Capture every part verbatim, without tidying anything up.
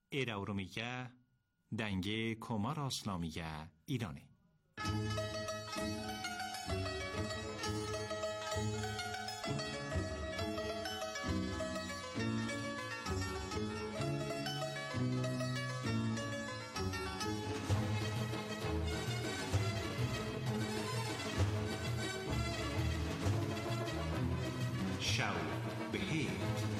ایراورومیگه دنگه کمار اسلامیگه ایرانه. شو بهیر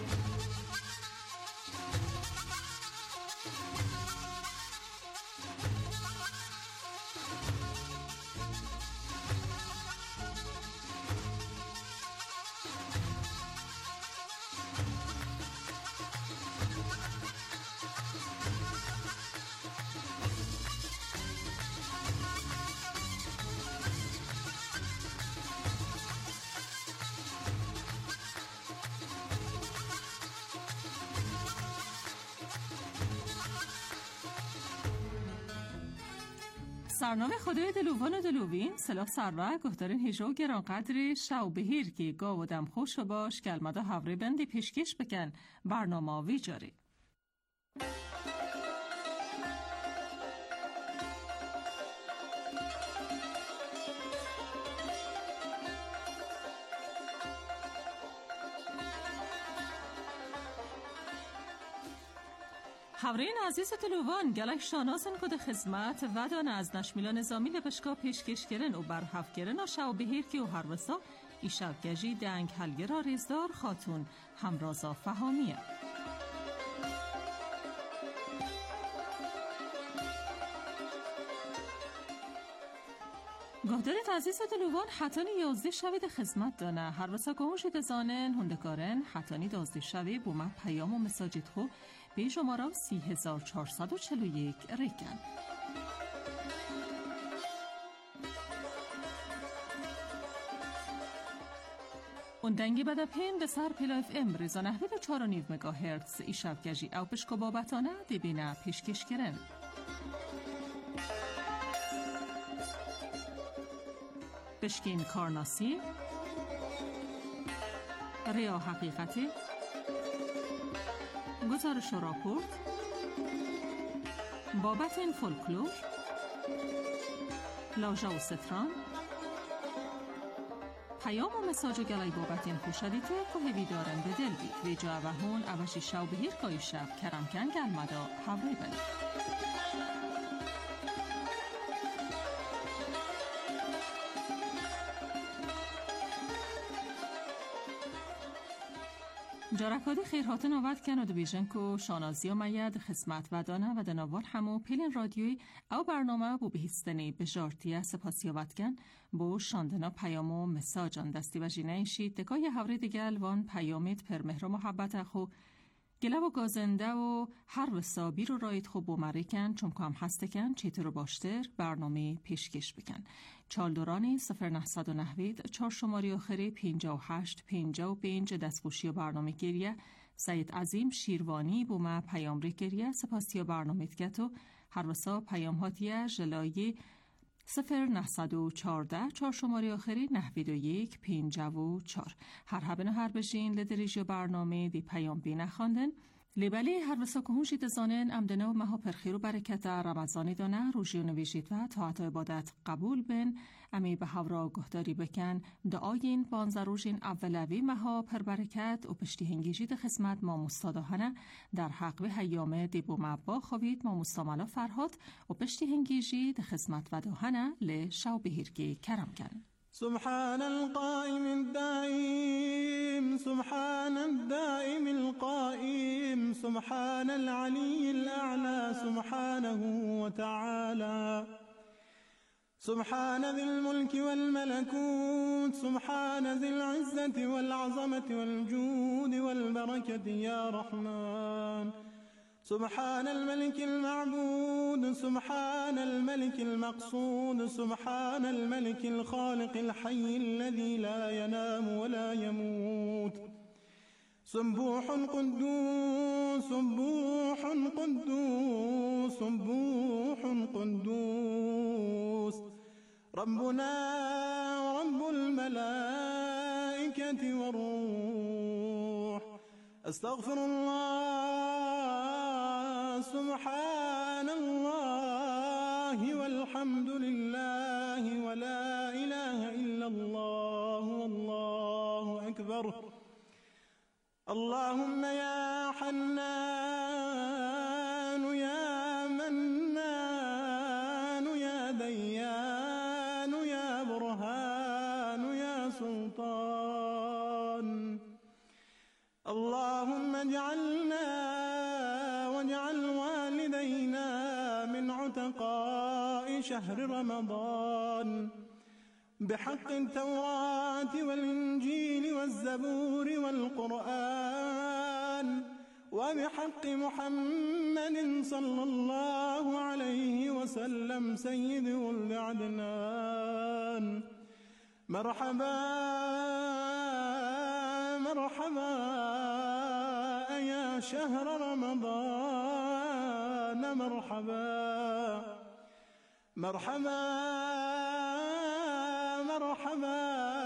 سرنامه خدای دلوان و دلوین سلاح سروه گهدارین هیجو و گرانقدری شو بهیر که گاو و دم خوش و باش کلمده هوری بندی پیشکش بکن برنامه وی جاری. حورین عزیز دلوان گلک شاناسن کد خدمت و دان از نشمیلا نظامی لبشکا پیشکش کرن و برحف کرن و شو بهیر که و هر وسا ایشب گجی دنگ هلگرا ریزدار خاتون همرازا فهامیه. گهدارت عزیز دلوان حتانی یازده شوید خدمت دانه هر وسا گوشید زانن هندکارن حتانی دازده شوی بومه پیام و مساجد خو به شماره سی هزار چهارصد و چهل و یک ریکن. اون دنگی بدا پین به سر پیلا اف ام ریزا نهوید و چار و نیو مگاهرتز ای شب گجی او پشکو بابتانه دی بینه پیشکش کرن. بشکین کارناسی ریا حقیقتی گزارش و راپورت بابت این فولکلور لاژا و ستران پیام و مساج گلای بابت این خوشدیته که هیوی دارن به دل بید ویجا و هون اوشی شو بهیر کای شب کرمکن گلمدا حوری بند. جارکادی خیرهات نوود کن و دو بیژن کو شانازی و مید خدمت و دانه و دنوار همو پیلین رادیوی او برنامه بو بهیستنی به جارتیه سپاسیابت کن بو شاندنا پیام و مساجان دستی و جینه ایشید دکای حوری دیگل وان پیامید پر مهر و محبت خو گله و گازنده و هر وسابی رو رایت خوب بومری کن چون که هم هسته کن چیتر رو باشتر برنامه پیشکش بکن. چال دورانی صفر نهصد و نهوید چار شماری آخری پینجا و هشت پینجا و پینج دستگوشی و برنامه گریه سید عظیم شیروانی بومه پیام ری گریه سپاسی و برنامه تگتو هر وسا پیام هاتیه جلایی صفر نهصد و چارده چار شماری آخری نهوید و یک پینجا و چار هر هبن و هر بشین لدریج برنامه دی پیام بی نخواندن لیبلی هر وسا که هونشید زانن امدنه و مها پرخیر و برکت رمضانی دانه روژی و نویشید و طاعت و عبادت قبول بین امی به هورا گهداری بکن دعاین بانزه روژین اولوی مها پر برکت و پشتی هنگیجید خدمت ما مستاداهنه در حق و حیامه دیبو مبا خوید ما مستاملا فرهاد و پشتی هنگیجید خدمت و داهنه لی شو بهیرگی کرم کن. سبحان القائم الدائم سبحان الدائم القائم سبحان العلي الأعلى سبحانه وتعالى سبحان ذي الملك والملكوت سبحان ذي العزة والعظمة والجود والبركة يا رحمن سبحان الملك المعبود سبحان الملك المقصود سبحان الملك الخالق الحي الذي لا ينام ولا يموت سبوح قدوس سبوح قدوس سبوح قدوس ربنا ورب الملائكة والروح استغفر الله سبحان الله والحمد لله ولا إله إلا الله والله أكبر. اللهم يا حنان يا منان يا ديان يا برهان يا سلطان، اللهم اجعلنا واجعل والدينا من عتقاء شهر رمضان بحق التوراة والإنجيل والزبور والقرآن وبحق محمد صلى الله عليه وسلم سيد ولد عدنان. مرحبا مرحبا يا شهر رمضان، مرحبا مرحبا مرحبا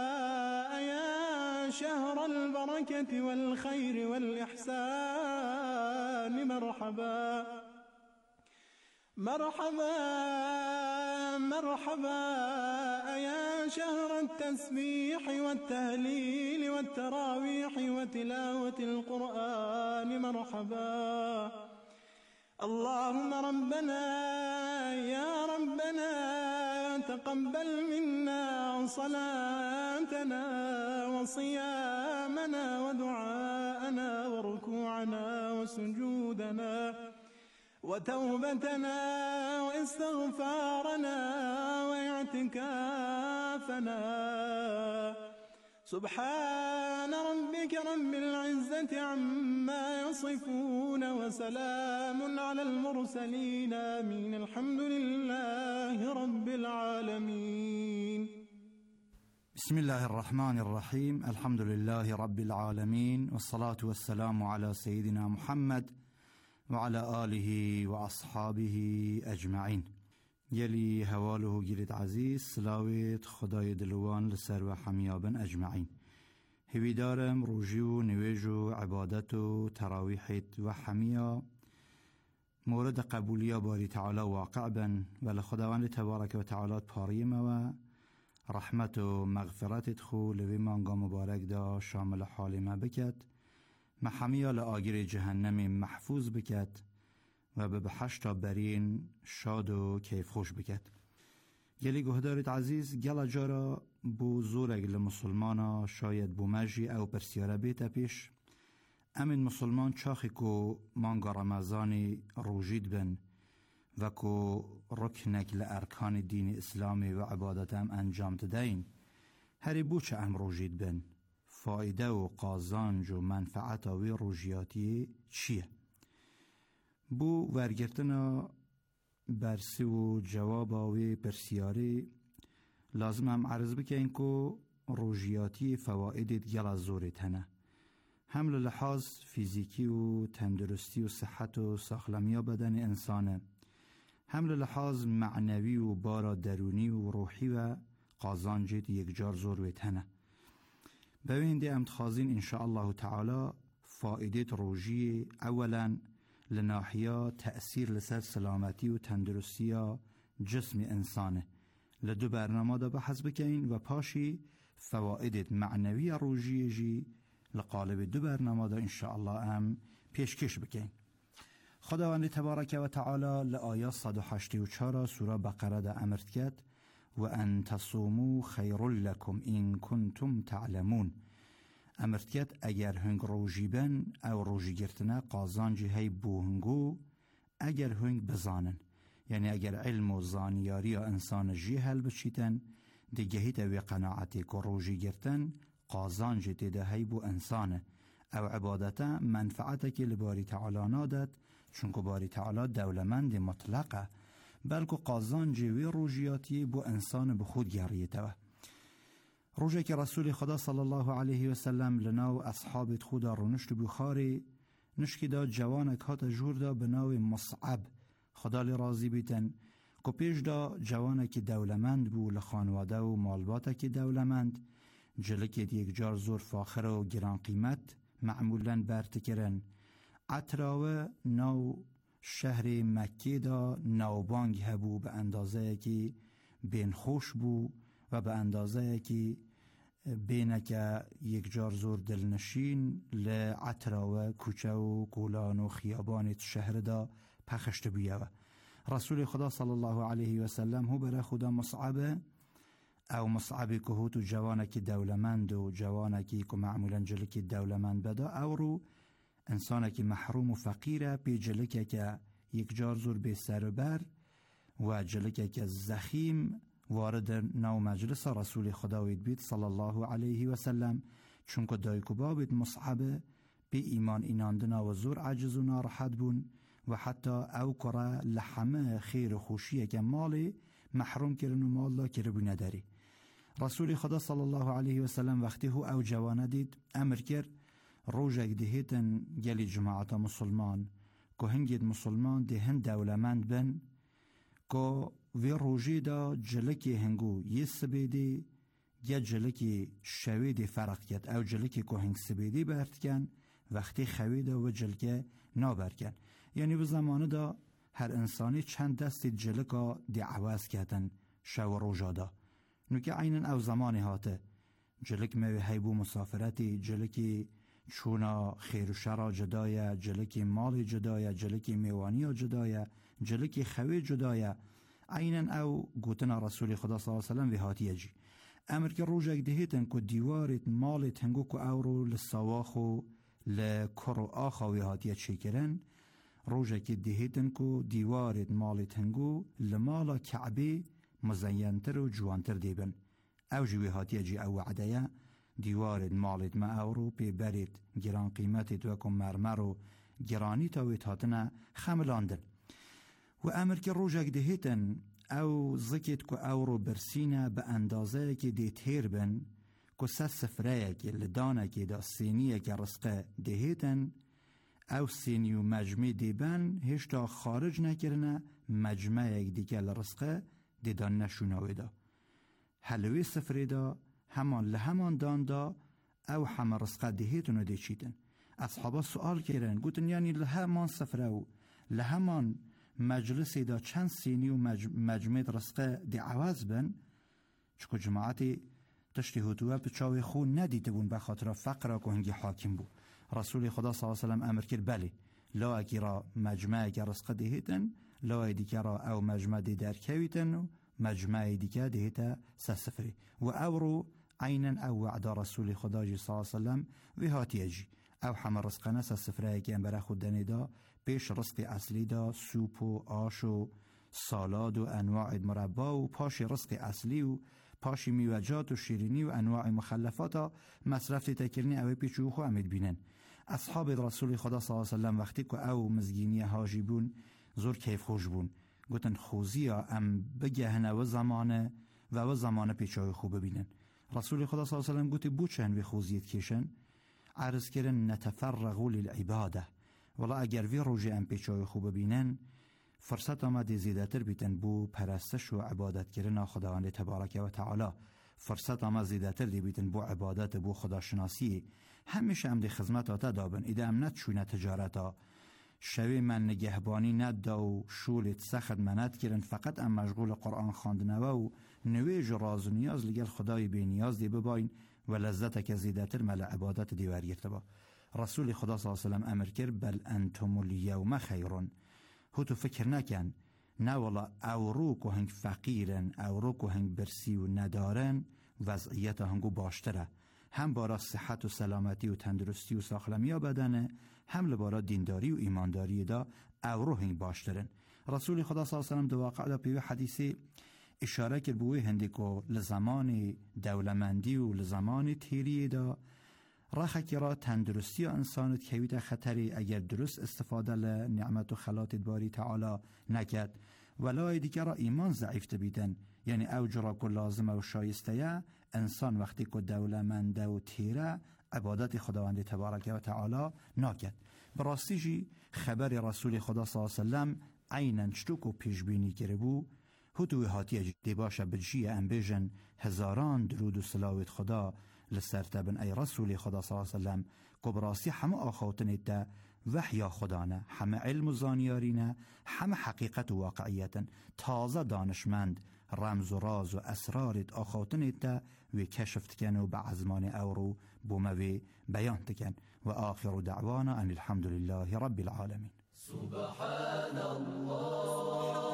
يا شهر البركة والخير والإحسان، مرحبا مرحبا مرحبا يا شهر التسبيح والتهليل والتراويح وتلاوة القرآن، مرحبا. اللهم ربنا يا ربنا تقبل منا صلاتنا وصيامنا ودعاءنا وركوعنا وسجودنا وتوبتنا واستغفارنا واعتكافنا. سبحان ربك رب العزة عما يصفون وسلام على المرسلين، آمين. الحمد لله رب العالمين. بسم الله الرحمن الرحيم. الحمد لله رب العالمين، والصلاة والسلام على سيدنا محمد وعلى آله وأصحابه أجمعين. یلی هواله گیرید عزیز، سلاویت خدای دلوان لسر و حمیابن اجمعین. هویدارم روژی و نویج و عبادت و تراویحت و حمیا مورد قبولیا باری تعالی واقع بن و لخداوند تبارک و تعالی پاریم و رحمت و مغفرت خو لوی مانگا مبارک دا شامل حال ما بکد، محمیا لآگیر جهنم محفوظ بکد و به بحشتا برین شاد و کیف خوش بکد. گلی گهدارت عزیز، گلا جارا بو زورگ لمسلمانا شاید بو مجی او پرسیاره بیتا پیش امین مسلمان چاخی کو مانگا رمضانی روجید بن و کو رکنک لارکان دین اسلامی و عبادت هم انجام تدین. هری بو چه ام روجید بن؟ فایده و قازانج و منفعت وی روجیاتی چیه؟ بو ورگرتنا برسی و جواب آوی پرسیاری لازم هم عرض بکن که روژیاتی فوائدت گل زورت هنه، هم لحاظ فیزیکی و تندرستی و صحت و ساخلمی بدن انسانه، هم لحاظ معنوی و بارا درونی و روحی و قازانجت یک جار زورت هنه. بوینده امتخازین انشاءالله تعالی فائدت روژی اولا لناحیه تأثیر لسر سلامتی و تندرستی جسم انسانه. لدو برنامه دا بحث بکین و پاشی فوائدت معنوی روژی جی لقالب دو برنامه دا انشاءالله هم پیشکش بکین. خداوند تبارک و تعالی لآیات صد و هشتاد و چهار سوره بقره دا امرت کرد و ان تصوموا خیر لکم این کنتم تعلمون. امرت کرد اگر هنگ روژی بن او روژی گرتنه قازانجی هی بوهنگو اگر هنگ بزانن، یعنی اگر علم و زانیاری انسان جی هل بچیتن دیگهیت وی قناعتی که روژی گرتن قازانجی تیده هی بو انسانه او عبادتا منفعته که لباری تعالی نادد، چونکه باری تعالی دولمند مطلقه، بلکه قازانجی وی روژیاتی بو انسان بخود گریته. روژه که رسول خدا صلی الله علیه و سلم لناو اصحاب خدا رو نشت بخاری نشکی دا جوانک هات جور دا بناو مصعب خدا لی راضی بیتن که پیش دا جوانک دولمند بو لخانواده و مالباتک دولمند جلکت یک جار زور فاخر و گران قیمت معمولا برتکرن عطراوه ناو شهر مکه دا نوبانگ هبو به اندازه که بین خوش بو و به اندازه که بینه که یک جار زور دلنشین لعطرا و کوچه و گولان و خیابان شهر دا پخشت بیه. رسول خدا صلی الله علیه و سلم هو برای خدا مصعبه او مصعبی که هو تو جوانه که دولمند و جوانه که معمولا جلکی دولمند بدا او رو انسانه که محروم و فقیره پی جلکه که یک جار زور به سر بر و جلکه که زخیم وارد نو مجلس رسول خداوید بید صلی الله علیه و سلم، چون که دایکو بابید مصعبه به ایمان ایناندنا و زور عجز و ناراحت بون و حتی او کرا لحمه خیر و خوشیه که مالی محروم کرن و مال لا کربو نداری. رسول خدا صلی الله علیه و سلم وقتی هو او جوانه دید امر کرد روژک دهیتن گلی جماعت مسلمان که هنگید مسلمان دهن دولمند بن که وی روژی دا جلکی هنگو یه سبیدی یا جلکی شویدی فرق کرد او جلکی که هنگ سبیدی برد کن وقتی خویده و جلکه نابرد کن. یعنی به زمانه دا هر انسانی چند دستی جلکا دی عوض کردن شو روژا دا نوکه عینن او زمانی هاته جلک موی حیبو مسافرتی، جلکی چونا خیر و شرا جدایه، جلکی مال جدایه، جلکی میوانی جدایه، جلکی خوی جدایه. عینن او گوتنا رسول خدا صلی الله علیه وسلم وحاتیه جی امر که روژک دهیتن که دیوارت مالت هنگو که او رو لسواخو لکرو آخا وحاتیه چی کرن روژک دهیتن که دیوارت مالت هنگو لمالا کعبه مزینتر و جوانتر دیبن او جی وحاتیه جی او وعدیه دیوارت مالت ما او رو پی برید گران قیمتت وکم مرمر و گرانی تاویت هاتنه خملاندن و امر که روژک دهیتن او زکت که او رو برسینه به اندازه که دیتیر بن که سه سفره که لدانه که دا سینیه که رسقه دهیتن او سینی و مجمع دیبن هشتا خارج نکرنه مجمع یک دیگه لرسقه دیدان نشوناوی دا حلوی سفره دا همان لهمان دان دا او همه رسقه دهیتنو دی چیدن. اصحابا سوال کرن گوتن یعنی لهمان سفره و لهمان مجلسی دا چند سینی و مج... مجمع رسقه دی عوض بن چکو جماعتی تشتی هدوه بچاوی خون ندیده بون بخاطر فقر که هنگی حاکم بو. رسول خدا صلی الله علیه وسلم امر کرد بله لا اکی را مجمع اکی رسقه دهیتن لا دیگه را او مجمع دی درکویتن و مجمع دیگه دهیتا سسفری و او رو عینن او وعد رسول خدا جی صلی الله علیه وسلم وی هاتیه جی او همه رسقه نسا سفره اکی امبره خود دنی دا پیش رزق اصلی دا سوپ و آش و سالاد و انواع مربا و پاش رزق اصلی و پاش میوجات و شیرینی و انواع مخلفات مصرف تکرنی اوی پیچو خو امید بینن. اصحاب رسول خدا صلی الله علیه وسلم وقتی که او مزگینی حاجی بون زور کیف خوش بون گوتن خوزی ام بگهنه و زمانه و و زمانه پیچای خوب ببینن. رسول خدا صلی الله علیه وسلم گوتی بوچن و خوزیت کشن عرض کردن نتفرغوا للعباده والا اگر وی روژه ام پیچای خوب بینن فرصت آمده زیادتر بیتن بو پرستش و عبادت کردن خداوند تبارک و تعالی فرصت آمده زیادتر دی بیتن بو عبادت بو خداشناسی همیشه ام دی خدمت آتا دابن ایده ام نتشونه تجارتا شوی من نگهبانی ندا و شولت سخت منت کردن فقط ام مشغول قرآن خواندنه و نویج و راز و نیاز لگل خدای بی نیاز دی بباین و لذت که زیادتر مل عبادت دی ورگرته با. رسول خدا صلی الله علیه وسلم امر کرد بل انتم الیوم خیرون هو تو فکر نکن نه والا او رو که هنگ فقیرن او رو که هنگ برسی و ندارن وضعیت هنگو باشتره هم بارا صحت و سلامتی و تندرستی و ساخلمی بدنه هم لبارا دینداری و ایمانداری دا او رو هنگ باشترن. رسول خدا صلی الله علیه وسلم دو واقع دا پیوه حدیثی اشاره کرد بوی هندی که لزمان دولمندی و لزمان تیری دا رخی را تندرستی انسانت کویت خطری اگر درست استفاده ل نعمت و خلات باری تعالی نکد ولای دیگر را ایمان ضعیف تبیدن یعنی او جرا که لازمه و شایسته انسان وقتی که دولمنده و تیره عبادت خداوند تبارک و تعالی نکد. براستی جی خبر رسول خدا صلی الله علیه وسلم عینن چطور پیش بینی کرده بو هدوی هاتیه دی باشه بجی انبیجن هزاران درود و صلوات خدا لسرتبن ای رسول خدا صلی الله علیه وسلم که براستی همه آخوتنید ده وحیا خدانه، همه علم و زانیارینه، همه حقیقت و واقعیتن. تازه دانشمند رمز و راز و اسرارت آخوتنیت و کشفت کن و بعزمان اورو بوموی بیان تکن. و آخر دعوانا ان الحمد لله رب العالمین. سبحان الله.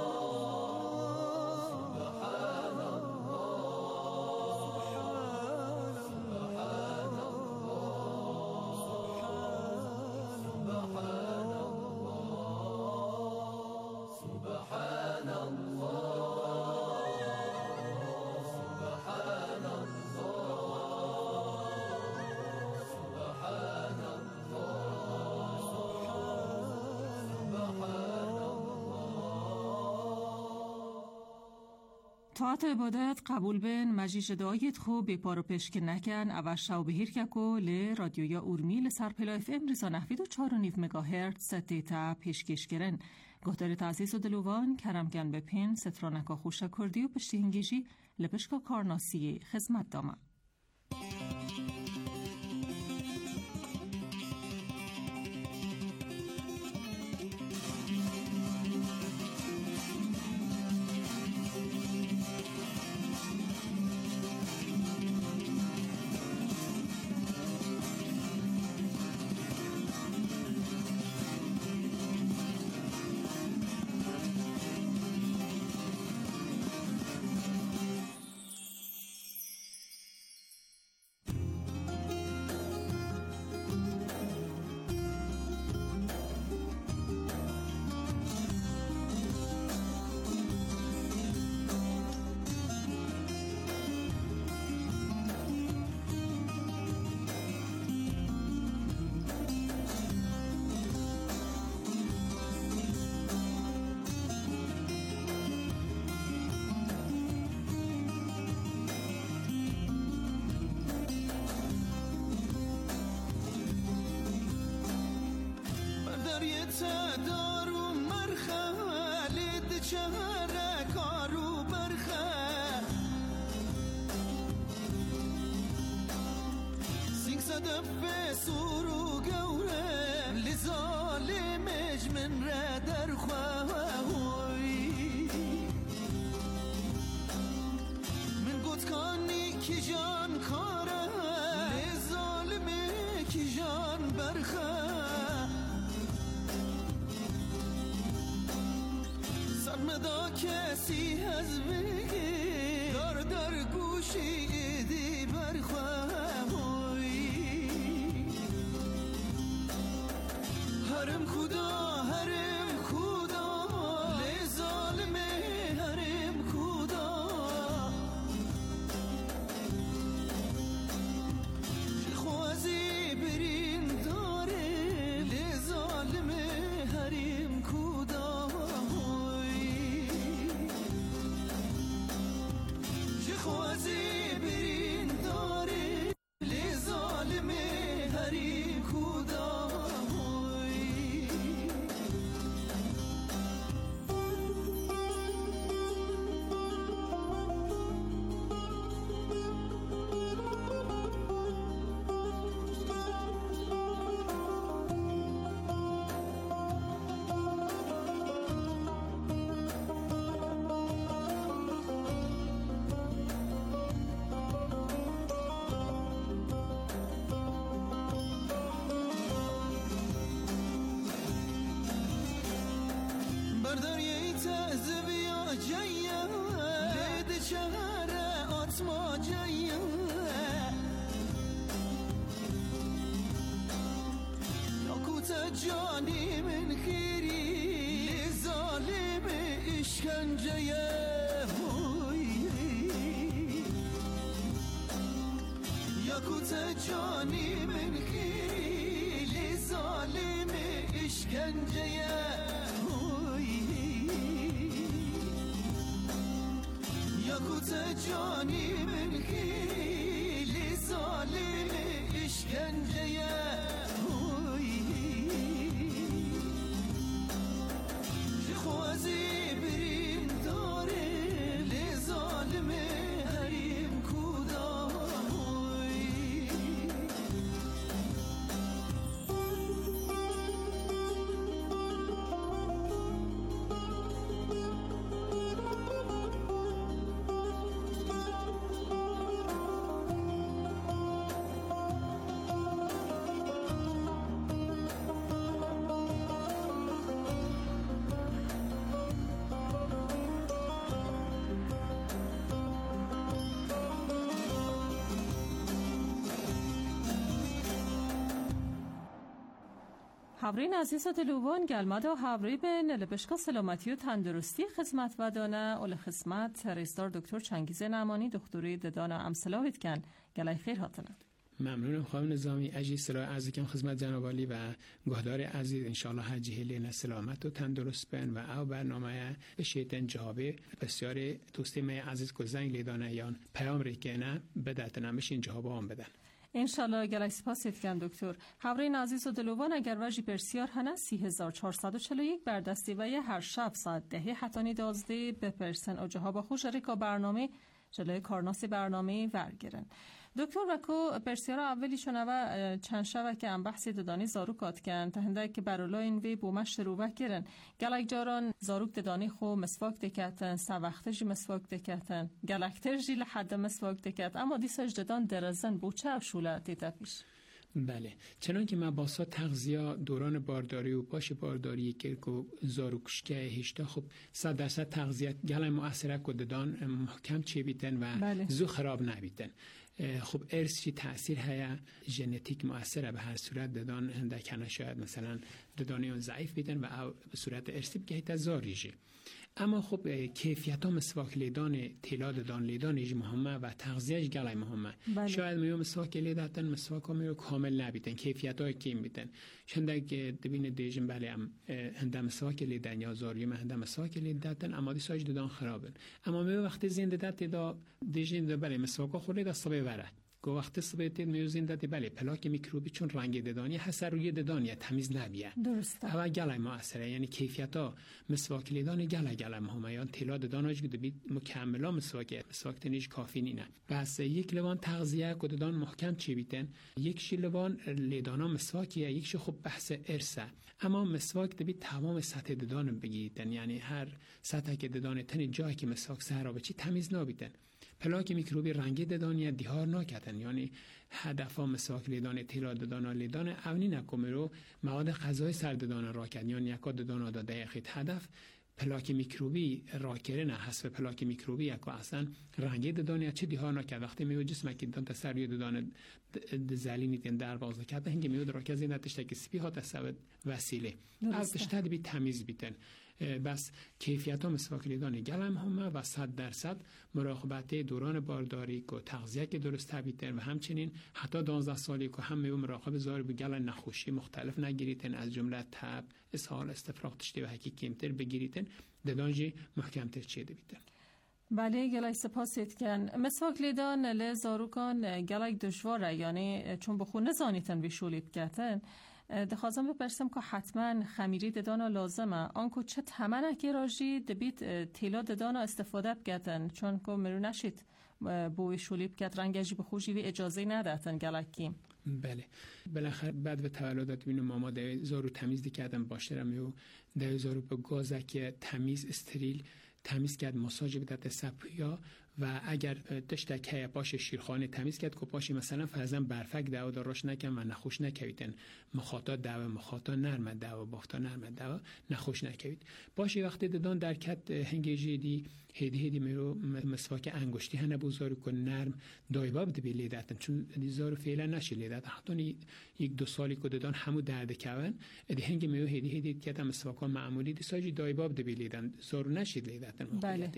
طاعت عبادت قبول بن مجیج دایت خو به پارو پشک نکن او شو بهیر ککو ل رادیو یا اورمی ل سرپلا اف ام ریزا نحوید و چار و نیو مگاهرت ستی تا پیشکش گرن. گهدار تعزیز و دلوان کرم گن بپین سترانکا خوش کردی و پشتی هنگیجی لپشکا کارناسی خدمت دامه. دارو مرخالد چهره کارو برخه سینگ صدف به سورو گوره لظالمش من را در خواهوی من گوتکانی کی جان کاره لظالمه کی جان برخه مدا کسی از بگی دار دار گوشی دی برخواهی هرم خدا هرم خدا لظالمه هرم خدا خوازی برین داره لظالمه هرم خدا خوازی برین داره لظالمه هری خدا برداری تزبیا جایه لید چهره آتما جایه یاکوت جانی من خیری ظالم اشکنجه یاکوت جانی من خیری ظالم اشکنجه یاکوت جانی من خیلی ظالم اشکنجه خوازی برین داره لظالم هریم کدا هاورین عزیز و دلوان گلمد و هاوری به نلبشکا سلامتی و تندرستی خدمت و دانه اول خدمت رئیسدار دکتر چنگیز نعمانی دکتری ددان امثلاویت کن گلای خیر هاتنه. ممنونم خانم نظامی. عزیز سلام عرض کنم خدمت جناب عالی و گهدار عزیز ان شاء الله هر جهل سلامت و تندرست بن و او برنامه بشیتن جواب بسیار دوستی می عزیز کو زنگ لیدانه یان پیام ریکنه بداتن مشین جواب هم بدن انشالله گلای سپاسید کن دکتر. هاورین عزیز و دلوان اگر وجی پرسیار هنه سی هزار چهارصد و چهل و یک بر دستی و یه هر شب ساعت دهی حتانی دازده بپرسن و جواب خوش ریکا برنامه جلوی کارناسی برنامه ورگرن. دکتر وکو پرسیارا اولی شونه و چند شبه که هم بحثی ددانی زاروک آت کن تا هنده که برولای این وی بومش شروع کرن گلک جاران زاروک ددانی خو مسواک دکتن سوخته جی مسواک دکتن گلکتر جی لحد مسواک دکت اما دیساج ددان درزن بوچه و شوله دیتا پیش. بله چنان که مباسا تغذیه دوران بارداری و باش بارداری که زاروکشکه هشتا خب صد درصد تغذیه گلای مؤثره که ددان محکم چی بیتن و بله. زو خراب نبیتن. خب ارث چی تأثیر هیا ژنتیک مؤثره به هر صورت ددان هندکنه شاید مثلا ددانی اون ضعیف بیتن و او به صورت ارثی بگهیت زاریجی. اما خب کیفیت ها مسواک لیدان تیلا ددان لیدانش مهمه و تغذیهش گلای مهمه. بله. شاید میو مسواک لیداتن مسواک ها میو کامل نبیتن کیفیت های کم بیتن شنده که دبین دیجن بله هم هنده مسواک لیدن یا زاریوم هنده مسواک لیداتن اما دی ساج ددان خرابن اما میو وقتی زنده دات دا دیجن دا بله مسواک ها خوری دا صبح وره گو وقتی صبح تید میو زنده دی بله پلاک میکروبی چون رنگ ددانی حسر روی ددانی تمیز نبیه درسته اما گلای مؤثره یعنی کیفیت ها مسواک لیدان گلای گلای مهمه یان تیلا ددانش گده بید مکملا مسواک مسواک تنیش کافی نینه بس یک لوان تغذیه که ددان محکم چی بیتن یک شی لوان لیدانا مسواکیه یک شی خب بحث ارثه اما مسواک دبی تمام سطح ددان بگیرن یعنی هر سطح که ددان تنی جایی که مسواک سر بچی تمیز نبیتن پلاک میکروبی رنگی ددانی دیهار نکتن یعنی هدفا مسواک لیدان تیلا ددان لیدان اونی نکومرو مواد غذای سر ددان راکن یعنی یکا ددان داده یخید هدف پلاک میکروبی راکره نه حسب پلاک میکروبی یکا اصلا رنگی ددانی چه دیهار نکد وقتی میو جسم که دان تسریع ددان زلینی تن در باز کرده هنگی میو راکه زینده تشتکی سپی ها تسوید وسیله از تشتد بی تمیز بیتن بس کیفیت ها مسواک لیدان گلم همه و صد درصد مراقبت دوران بارداری که تغذیه که درست بیتن و همچنین حتی دوازده سالی که هم میو مراقب زاری به گل نخوشی مختلف نگیریتن از جمله تب اسهال استفراغ تشتی و حکی کمتر بگیریتن ددانجی محکمتر چیده بیتن. بله گلای سپاسید کن مسواک لیدان لزاروکان گلای دشواره یعنی چون بخون نزانیتن بیشولی بکتن دخوازم بپرسم که حتما خمیری ددانا لازمه آنکو چه تمنه که راجی دبیت تیلا ددانا استفاده بکتن چون که مرو نشید بوی شولی بکت رنگجی بخوشی وی اجازه ندهتن گلکیم بله بالاخره بعد به تولدات بینو ماما ده زارو تمیز دی کردن باشه رمیو ده زارو به گازه که تمیز استریل تمیز کرد مساج بدت سپیا و اگر تشتکه پاش شیرخانه تمیز کرد که پاشی مثلا فرضاً برفک دعوا داراش نکن و نخوش نکویدن مخاطا دعوا مخاطا نرم دعوا بافتا نرم دعوا نخوش نکوید پاشی وقتی ددان در کت هنگیجی دی هدی هدی میرو مسواک انگشتی هنه بوزارو کن نرم دایباب دی لیداتن چون دیزارو فعلا نشی لیدات حتی یک دو سالی که ددان همو درد کون دی هنگی میرو هدی هدی کت مسواک معمولی دی ساجی دایباب دی لیدن زارو نشید لیداتن بله.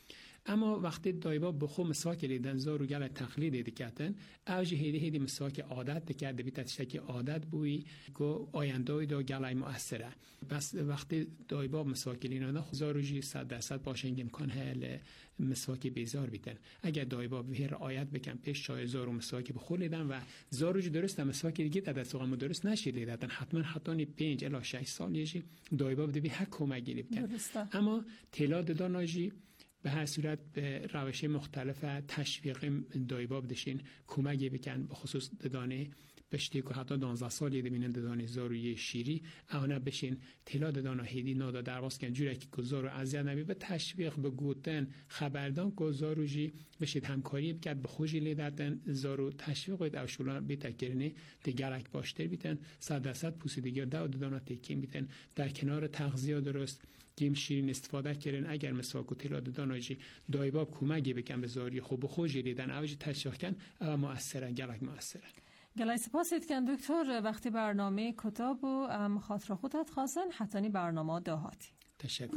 اما وقتی دایبا بخو مسواک لیدن زارو گل تقلید دیکتن اوج هیدی هیدی مسواک عادت دیکرده بی تشکی عادت بوی گو آینده‌ای دو گلای مؤثره بس وقتی دایبا مسواک لیدن زارو جی صد درصد باشنگ امکان هل مسواک بیزار بیتن اگر دایبا به رعایت بکن پیش شای زارو مسواک بخور لیدن و زارو جی درست مسواک دیگه تا سوغم درست نشید لیدن حتما حتی پنج الی شش سال یجی دایبا بده بی حق کمک گیری بکن اما تیلا دداناجی به هر صورت به روش مختلف تشویق دایباب دشین کمکی بکن به خصوص ددانه بشتی که حتی دوازده سالی دبینن ددانه زاروی شیری اونا بشین تلا ددانه هیدی نادا درواز کن جوره که زارو اذیت نبی به تشویق به گوتن خبردان که زارو جی بشید همکاری بکرد به خوشی لیدتن زارو تشویق و اوشولان بیتکرنه دیگرک باشتر بیتن صد درصد پوسیدگی دو ددانه تکیم بیتن در کنار تغذیه درست گیم شیرین استفاده کردن اگر مسواک و تیلا دداناجی دایباب کمکی بکن به زاری خوب و خوشی لیدن اوج تشویق کن او مؤثره گلک مؤثره گلای سپاسید کن دکتر وقتی برنامه کتاب و ام خاطر خودت خواستن حتانی برنامه دهاتی. تشکر.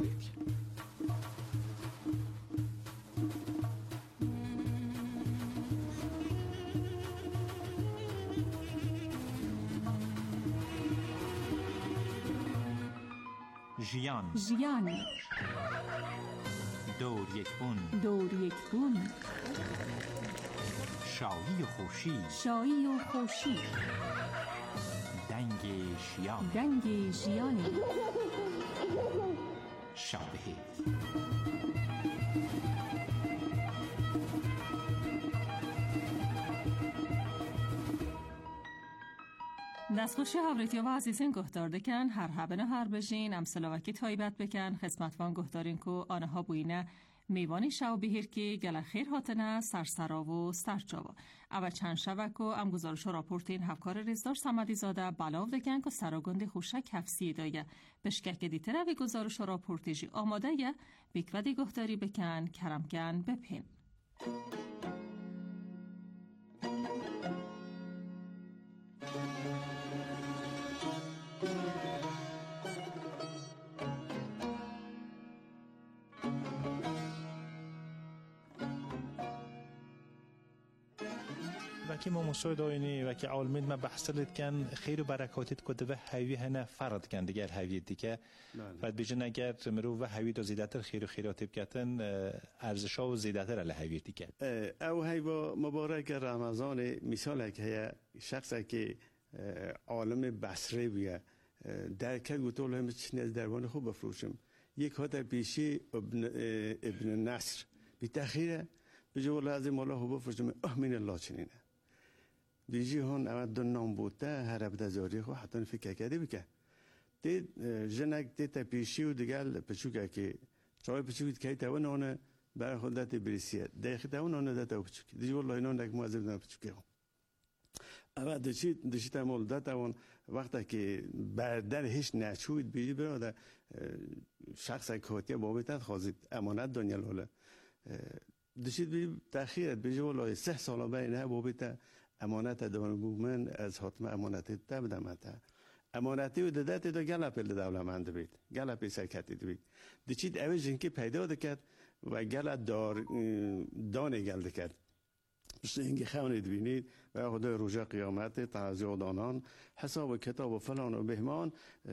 ژیان ژیان دور یک بون دور یک بون شایی و خوشی شایی و خوشی دنگ ژیان دنگ ژیانی شابهی دستخوشی هاوریتی و عزیزین گهدار دکن هر هبن هر بجین امسلاوکی تایبت بکن خدمتوان گهدارین کو آنها بوینه میوانی شو بهیر که گل خیر هاتنه سرسرا و سرچاوا اول چند شبکو ام گزارش و راپورتین هفکار ریزدار سمدی زاده بلاو دکن که سراگند خوشک هفسی دایه بشکک دیتر اوی گزارش و راپورتیجی آماده یه بیکودی گهداری بکن کرمکن بپین. وکی ما مساعد آینی وکی عالمین ما بحثلت کن خیر و برکاتت کده و هوی هنه فرد کن دیگر هوی دیگه و بیجن اگر مرو و هوی دا زیدتر خیر و خیراتی بکتن ارزشا و زیدتر علی هوی دیگه او هیوا مبارک رمضان مثال که شخص که عالم بصره بیه در که گوتول همه چنین از دربان خوب بفروشم یک ها در پیشی ابن, ابن نصر بی تخیره بجه والله از مولا خوب بفروشم امین الله چنینه بیجی هون اما دو نام بوده هر عبد زاری خو حتی فکر کرده بکه دی جنگ دی تا پیشی و دیگل پچوکه که چای پچوکید که تا ونونه برای خود دت بریسیه دقیق تا ونونه دت پچوک دی والله اینا نک موظف نه پچوکه اما دچی دچی تا مول دت اون وقتی که بردر هیچ نچوید بیجی برادر شخص کوتی بابت خواست امانت دنیال وله دشید بی تأخیرت بیجی والله سه سال بعد نه بابت امانت دوان بومن از حتم امانتی تبدم تا امانتی و دادت دو گلا پل دولمند بید گلا پی سرکتی بید دچید اوی جنکی پیدا دکرد و گلا دار دانه گل دکرد بس اینگه خونید بینید و خدای روژه قیامت تعزیه و دانان حساب و کتاب و فلان و بهمان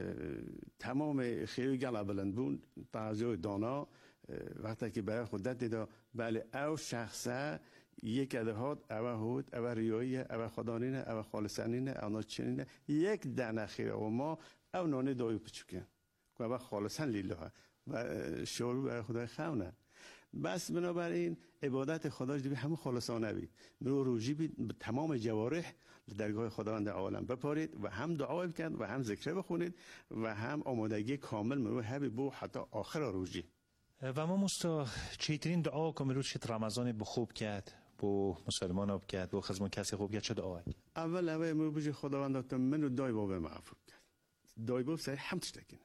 تمام خیلی گلا بلند بون تعزیه و دانا وقتی که برای خودت دیده بله او شخصه یک ادهات او هود او ریایی او خدانینه او خالصانینه او ناچنینه یک دانه خیره و ما او نانه دایو پچوکه که او خالصان لیله و شروع برای خدای خونه بس بنابراین عبادت خدا جدی همه خالصانه بید مرو روژی بید تمام جوارح درگاه خداوند عالم بپارید و هم دعا بکند و هم ذکر بخونید و هم آمادگی کامل مرو هبی بو حتی آخر روژی و ما مستا چیترین دعا که مرو شد رمضان بخوب کرد بو مسلمان ها بکرد بو خزمان کسی خوب کرد چه دعایی؟ اول اول مرو بجی خداوند تا منو دای باب معفوب کرد دای باب سری حمدش تکنه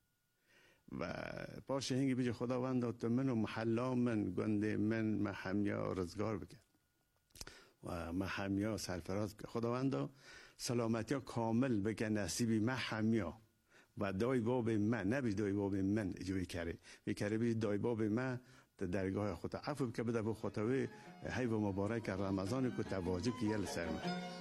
و باشه هنگی بجی خداوند تا منو محلا من گنده من محمیا رزگار بکرد و محمیا سرفراز بکرد خداوند سلامتی ها کامل بکن نصیبی محمیا و دای باب من نبی دای باب من اجوی کره بیکره بی دای باب من در درگاه خود عفو که بده به خطوه حیب مبارک رمضان که تواجب که یل سرمه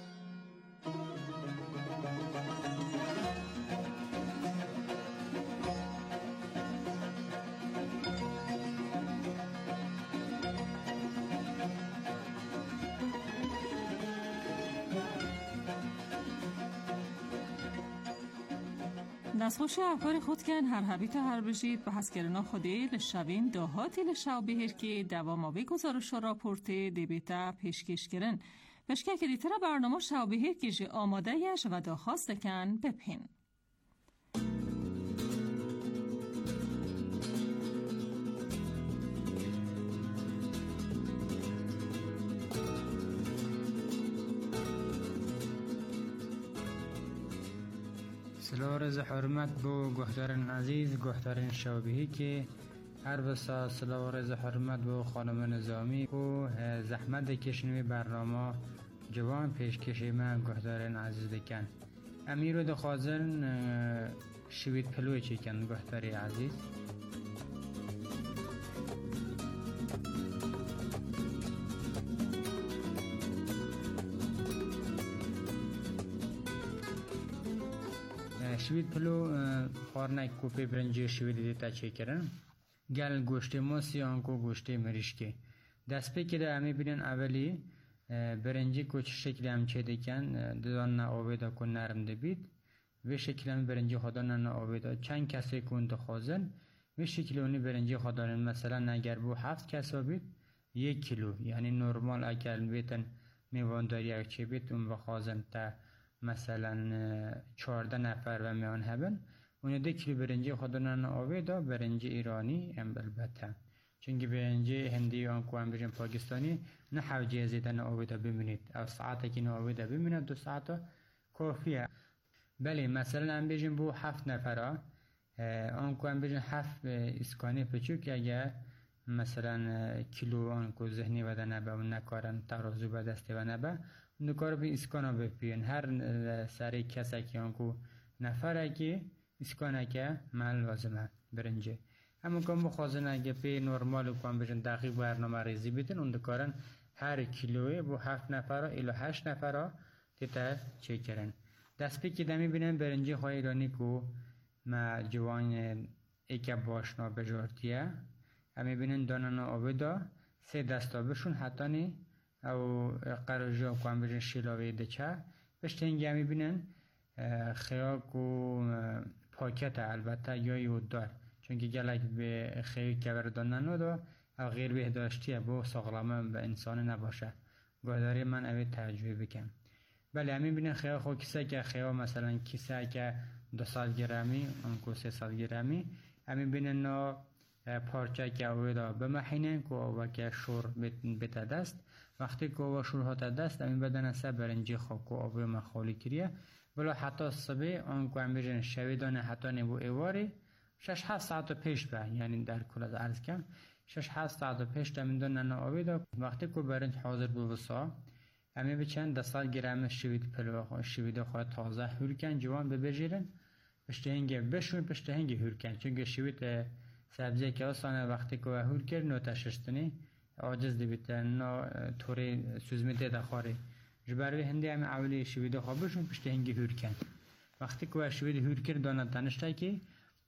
دستخوش افکار خود کن هر حبیت هر بجید به حسکرنا خودی لشوین داهاتی لشو بهیر که دوام آوی گزارش و راپورتی دیبیتا پیشکش کرن بشکه که دیتر برنامه شو بهیر که جی آماده یش و داخواست کن بپین سلام رز حرمت بو گهدارن عزیز گهدارن شابهی که هر بسا سلام رز حرمت بو خانم نظامی و زحمت کشنوی برنامه جوان پیشکشی من گهدارن عزیز دکن امیرو دخوازن شوید پلوی چی کن گهداری عزیز شوید پلو خارنک کوپی برنجی شوید دیتا چی کرن گل گوشت موسی آنکو گوشت مریشکی دست پی که در همی بینن اولی برنجی کو چه شکلی هم چه دیکن دادان نا آویدا کن نرم دبید و شکلی هم برنجی خودان نا آویدا چند کسی کن دخوازن و شکلی اونی برنجی خودان مثلا اگر بو هفت کسا بید یک کیلو یعنی نرمال اگر بیتن میوانداری اگر چه بید اون بخوازن تا مثلا چهارده نفر و میان هبن اون ده کیلو برنجی خودان نا آویدا برنجی ایرانی هم البته چونکه برنجی هندی آنکو هم بجن پاکستانی نه حوجه زیدن آویدا ببینید او ساعته که نه آویدا ببینید دو ساعته کافیه بله مثلا هم بجن بو هفت نفره آنکو هم بجن هفت اسکانی پچو که اگر مثلا کیلو آنکو ذهنی وده نبه و نکارن ترازو به دسته و نبه نکار به اسکانا بپیین هر سری کسی که آنکو نفره که اسکانه که من لازمه برنجه اما کم بخوازن اگه پی نرمال کم بجن دقیق برنامه ریزی بیتن اون دکارن هر کیلوی با هفت نفره ایلو هشت نفره تیتا چه کرن دست پی که دمی بینن برنجی خواه ایرانی کو ما جوان ایک باشنا بجارتیه همی بینن دانانا آویدا سه دستا بشون حتی نی او قراجا کم بجن شیلاوی دچه بشتنگی همی بینن خیال کو پاکت البته یا یود چونکه گلک به خیلی کبردان نده او غیر بهداشتیه با ساغلامه به انسان نباشه گاهداری من اوی ترجوی بکن بله همین بینن خیلی خواه کسه که خیلی مثلا کسه که دو سال گرمی اونکو سه سال گرمی همین بینن نا پارچه که اوی دا بمحینن که اوی که شور بیت دست وقتی که اوی شور هات دست همین بدن سه برنجی خواه که اوی مخالی کریه بلا حتی صبح اونکو هم بیشن شویدانه حتی نبو ایواری شش هفت ساعت پیش به یعنی در کل از عرض کم شش هفت ساعت پیش تمیدون ننا آویدا وقتی که برنج حاضر بود وسا همه بچن دستال گرم شوید پلو شوید خواهد تازه هرکن جوان ببجیرن پشت هنگه بشون پشت هنگه هرکن چونکه شوید سبزی که آسانه وقتی که هرکر نو تششتنی عاجز دی بیتن نو طوری سوزمی دیده خواری جبروی هندی همه اولی شوید خواه بشون پشت هنگه هرکن وقتی که شوید هرکر دانه تنشته که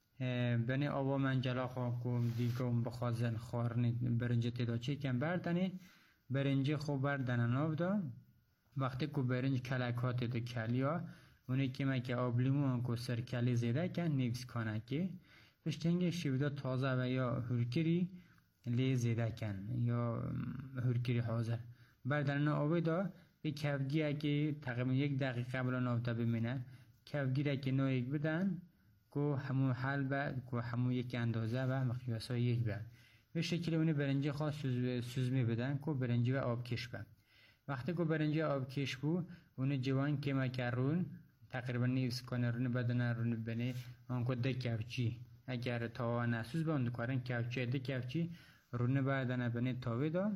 بنی آوا من جلا خواه کم دیگم بخوازن خورنی برنج تیدا چی کن بردنی برنج خوب بردن ناف دا وقتی که برنج کلکات دا کلیا اونی که ما که آب لیمون که سر کلی زیده کن نیوز کنه که پشتنگ شیودا تازه و یا هرکری لی زیده کن یا هرکری حاضر بردن آوی دا به کفگیه که تقریبا یک دقیقه قبل ناف دا بمینه کفگیره که نو یک بدن کو همو حل بعد کو همو یک اندازه و مقیاس های یک بعد به شکل اون برنجی خاص سوز سوزمی بدن کو برنجی و آب کش بعد وقتی کو برنجی آب کش بو اون جوان که مکرون تقریبا نیوز کنه رون بدن رون بنی آن کو دکفچی اگر تا نسوز به اون کارن کفچی دکفچی رون بدن بنی تاوی دا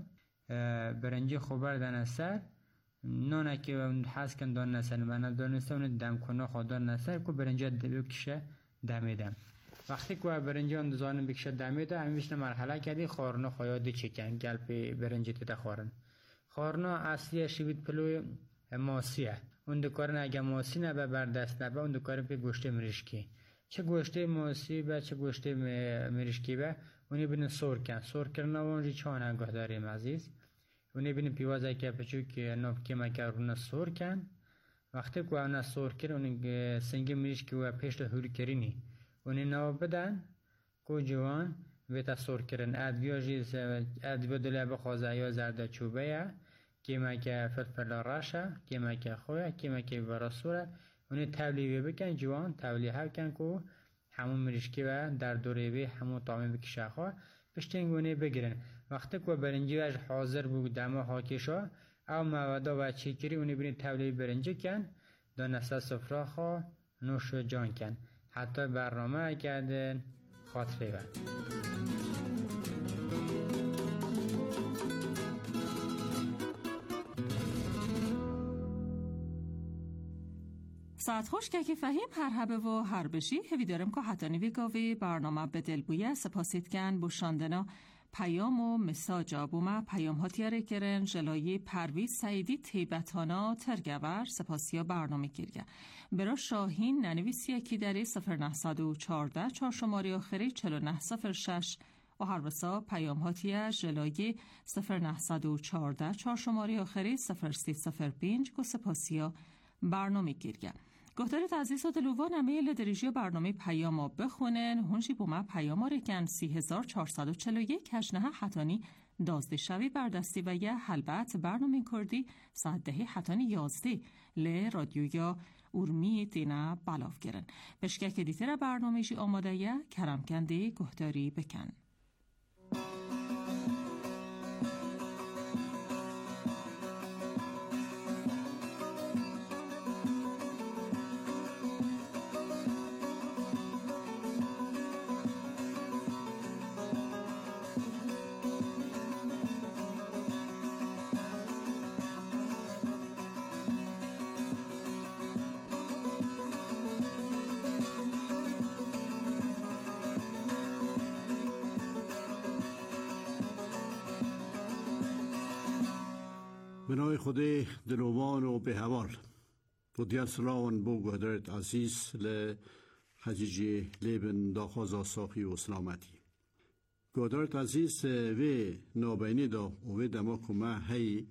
برنجی خوبر دن سر نه که اون حس کن دان نسر من دانسته اون دم کنه خودان نسر کو برنجی دبیو کشه دمیدم وقتی که برنجی اون دزانم بکشه دمیده همیشه مرحله کردی خورنا خیادی چکن گلپ برنجی تیده خورن خورنا اصلی شوید پلوی ماسیه اون دکارن اگه ماسی نبه بردست نبه اون دکارن پی گوشت مریشکی چه گوشت ماسی به چه گوشت مریشکی به اونی بینه سور کن سور کرن وانجی چان انگاه داریم عزیز اونی بینه پیوازه که پچو که ناب که مکر رونه سور کن وقتی که اون سور کرد اون سنگ مریشکی و پیشت هوری کرینی اونی ناب بدن که جوان ویتا سور کردن ادویا جیز ادویا دل بخوازه یا زرده چوبه یا کیما که فلفل راشه کیما که خویا کیما که وراسوره اونی تولیه بکن جوان تولیه ها کن که همون مریشکی و در دوره بی همون طعمه بکشه خواه پشتنگونه بگیرن وقتی که برنجی وش حاضر بود دمه حاکشا او مودا و چیکری اونی بینید تولیه برنجی کن دانسته سفره خواه نوش و جان کن حتی برنامه کردن خاطره و ساعت خوش که فهیم هر هبه و هر بشی هوی دارم که حتانی وی گاوی برنامه بدل بویه سپاسید کن بوشاندنا پیام و مساج آبومه پیام ها تیاره کرن جلایی پرویز سعیدی تیبتانا ترگور سپاسیا برنامه گیرگه برا شاهین ننویسی اکی داری صفر نهصد و چارده چهار شماری آخری چلو نه صفر شش و هر وسا پیام ها تیاره جلایی صفر نهصد و چارده چهار شماری آخری صفر سی صفر پینج که سپاسیا برنامه گیرگه گفتارت عزیز و دلوان امیل دریجی برنامه پیام ها بخونن هنجی بومه پیام ها ریکن سی هزار چهارصد و چلو یک هجنه حتانی دازده شوی بردستی و یه حلبت برنامه کردی ساعت دهی حتانی یازده لی رادیو یا ارمی دینا بلاف گرن بشکه که دیتر برنامه جی آماده یه کرم کنده گفتاری بکن. به نام خدا دلوان و به حوال و دیگر سلام بو گهدرت عزیز ل حجیجی لیبن داخوازا ساخی و سلامتی گهدرت عزیز و نابینی دا و دما کمه هی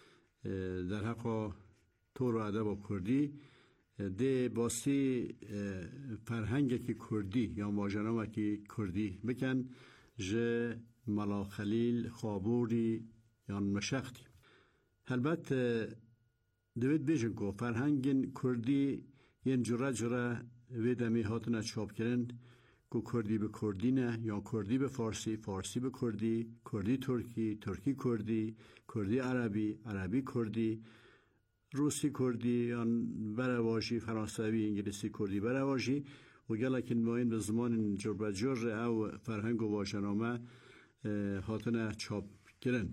در حقا تو رو ادب و کردی ده باسی فرهنگ که کردی یا ماجنامه که کردی بکن جه ملا خلیل خوابوری یا مشختی البته دوید بیشن که فرهنگ کردی ین جرا جرا ویدمی هاتنا چاپ کرن که کردی به کردی نه یا کردی به فارسی فارسی به کردی کردی ترکی ترکی کردی کردی عربی عربی کردی روسی کردی یا برواژی فرانسوی انگلیسی کردی برواژی و گلکن ما این به زمان جربت جر او فرهنگ و واژه‌نامه هاتنا چاپ کرن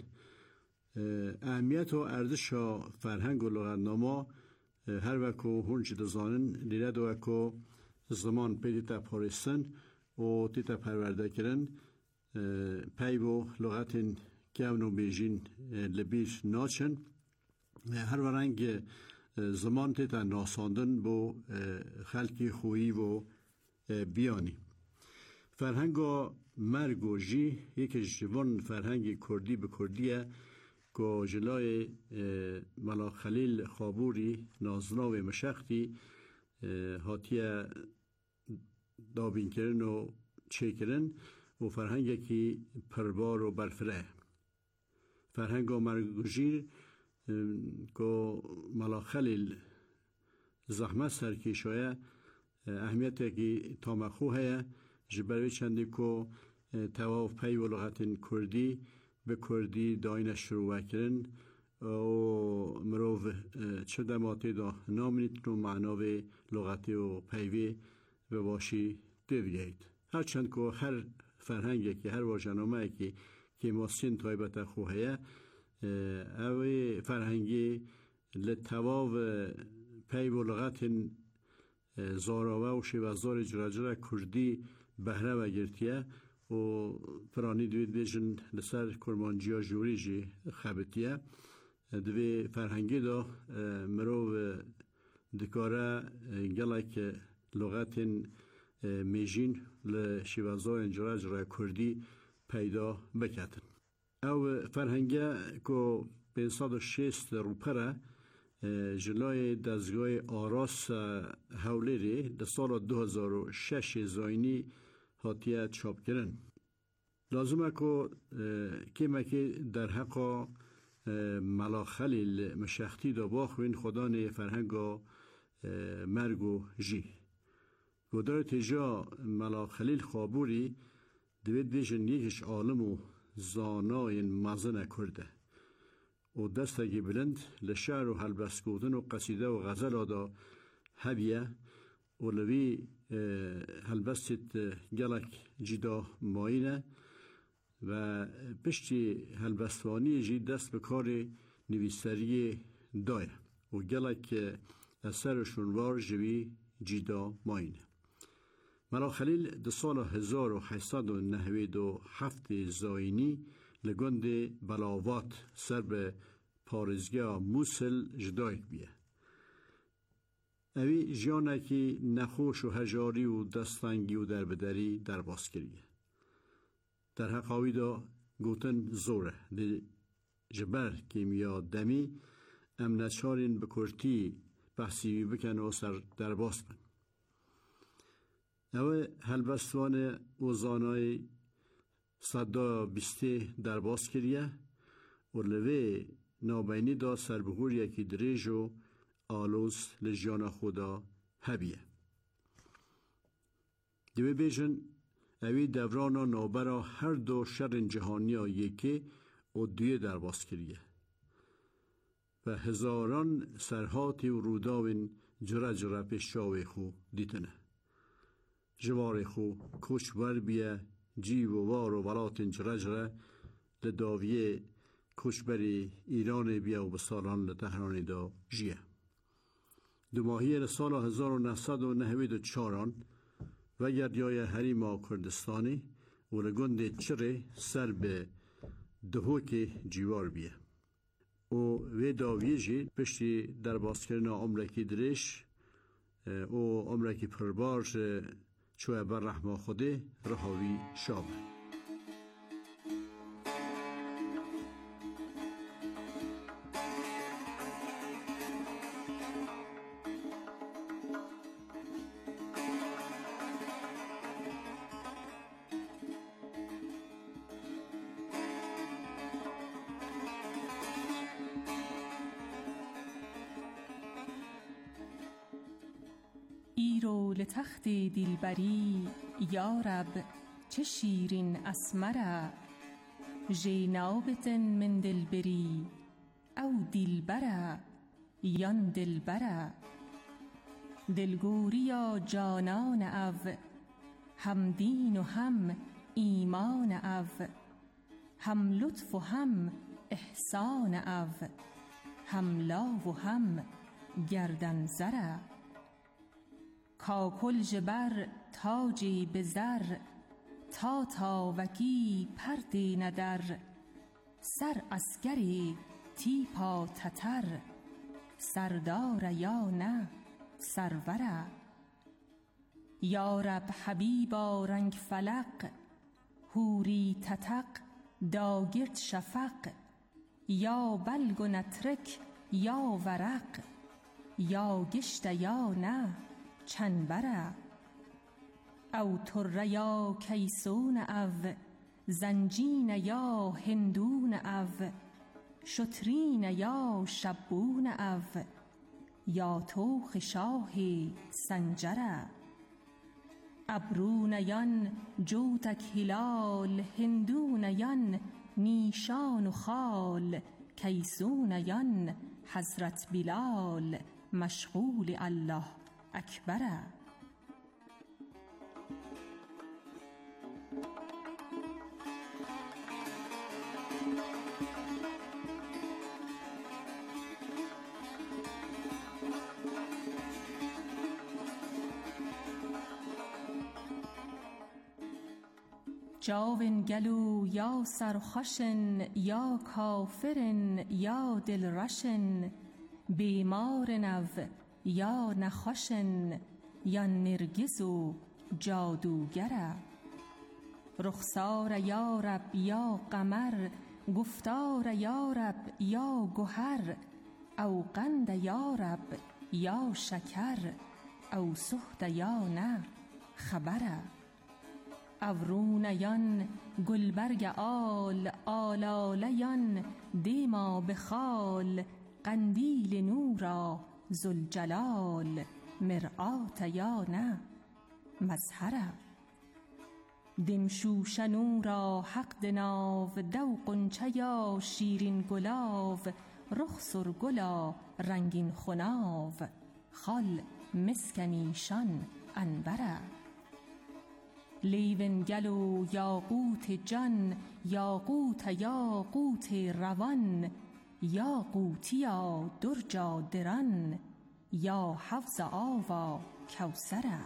اهمیت و ارزش فرهنگ و لغتنامه هر وکو هنچ دزانن لیره دو وکو زمان پیدی تا پارستن و تیتا پرورده کرن پی و لغت گون و بیجین لبیش ناچن هر ورنگ زمان تیتا ناساندن بو خلقی خویی و بیانی فرهنگ و مرگ و جی یکی جوان فرهنگ کردی به کردیه که جلای ملا خلیل خوابوری نازنا و مشختی هاتیه دابین کرن و چه کرن و فرهنگی که پربار و برفره فرهنگ و مرگوژیر که ملا خلیل زحمت سرکیشایه اهمیتی که تامخوه جبروی چندی که تواف پی و لغت کردی به کردی داین شروع کردن و مروف چه دماتی دا نامنیت و معناوی لغتی و پیوی به باشی دویید هرچند که هر فرهنگی که هر واژه‌نامه‌ای که که ماسین تایبت خوهیه اوی فرهنگی لطواو پی و لغت زاراوه و شیوزار جراجره کردی بهره و گرتیه و فرانی دوید بیشن لسر کرمانجیا جوری جی خبتیه دوی فرهنگی دا مرو دکاره گلک لغت میجین لشیوازای انجراج را کردی پیدا بکتن او فرهنگی که پنصد و شست روپره جلای دزگاه آراس هولیری در سال دو هزار و شش زاینی هاتیه چاپ کردن لازمه که کمه که در حق ملا خلیل مشختی دا باخوین خدان فرهنگ مرگ و جی گدار تجا ملا خلیل خوابوری دوید بیشن یکش عالم و زانای مزن کرده و دستگی بلند لشعر و حلبست کودن و قصیده و غزل آدا هبیه و لوی هلبستت گلک جدا ماینه و پشتی هلبستوانی جی دست به کار نویسری دایه و گلک اثر شنوار جوی جیدا ماینه. ملا خلیل در سال هزار و هشتصد و نود و هفت زاینی لگند بلاوات سر به پارزگاه موسل جدایک بیه. اوی جیانه که نخوش و هجاری و دستنگی و دربدری در باز کریه. در حقاوی دا گوتن زوره دی جبر کیمیا دمی ام نچارین بکرتی بحثی بکن و سر در باز بن. اوه هلبستوان وزانای صدا بیسته در باز کریه و لوه نابینی دا سربهور یکی دریج و آلوز لجیان خدا هبیه. دوی بیجن اوی دورانا نابرا هر دو شر جهانی ها یکی و دوی در باز کریه و هزاران سرحاتی و روداوین جره جره پیشاوی خو دیتنه. جوار خو کشور بیه جیو و وار و ولاتن جره جره لداویه کشبری ایران بیا و بسالان لتهرانی دا جیه. دو ماهی سال هزار و نهصد و نود و چهار و گردیای حریم کردستانی و لگند چره سر به دهوک جیوار بیه و وی داویه جی پشتی در باز کردن عمرکی درش و عمرکی پربار چوه بر رحمه خوده رهاوی شابه. ایرو لتخت دلبری یارب چه شیرین اسمره جینابتن من دلبری او دلبره یان دلبره دلگوری یا جانان او هم دین و هم ایمان او هم لطف و هم احسان او هم لا و هم گردن زره کاکل جبر تاجی بزر تا تا وکی پردی ندر سر اسکری تیپا تتر سردار یا نه سروره یارب حبیبا رنگ فلق هوری تتق داگرد شفق یا بلگ و نترک یا ورق یا گشت یا نه چنبره او تر یا کیسون او زنجین یا هندون او شترین یا شبون او یا توخ شاه سنجره ابرون یان جوتک هلال هندون یان نیشان و خال کیسون یان حضرت بلال مشغول الله اکبره جاون گلو یا سرخوشن یا کافرن یا دلرشن بیمار نو یا نخوشن یا نرگس و جادوگره رخسار یا رب یا قمر گفتار یا رب یا گهر او قند یا رب یا شکر او سخت یا نه خبره اورونیان گلبرگ آل آلالیان دیما بخال قندیل نورا ذوالجلال مرآت یا نه مظهره دمشوش نورا حق دناو دو قنچه یا شیرین گلاو رخ سرگلا رنگین خناو خال مسکنیشان انبره لیون گلو یاقوت جان یاقوت یاقوت روان یاقوتیا درجا دران یا حوض آوا کوثره.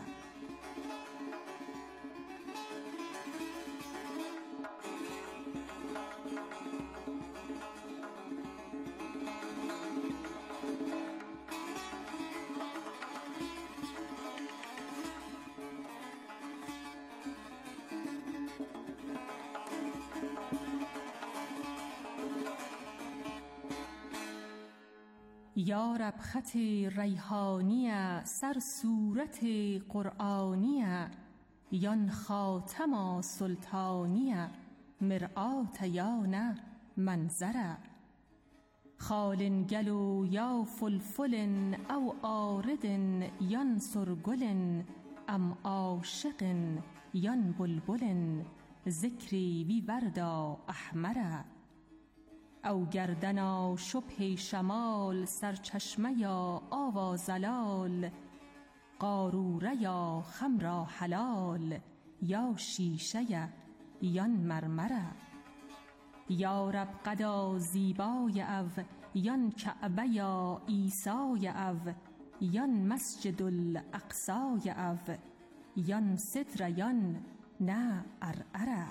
یا رب خط ریحانیه سر صورت قرآنیه، یان خاتم سلطانیه مرآت یا نه منظره. خال گلو یا فلفل او آرد یان سرگل ام عاشق یان بلبل ذکری بی وردا احمره. او گردنا شبه شمال سرچشمه یا آوا زلال، قاروره یا خمر حلال یا شیشه یان مرمره. یا رب قدا زیبای او یان کعبه یا عیسای او، یان مسجد الاقصای او، یان ستر یان نه ارعره.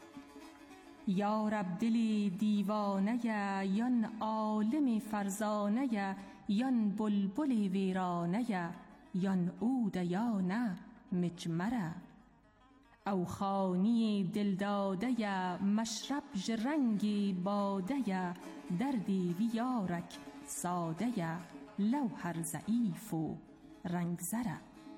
یا رب دلی دیوانه یان عالم فرزانه، یان بلبل ویرانه یان عود یا نه مجمره. او خانی دلداده مشرب جرنگی باده، دردی ویارک ساده لوهر ضعیف و رنگ زره.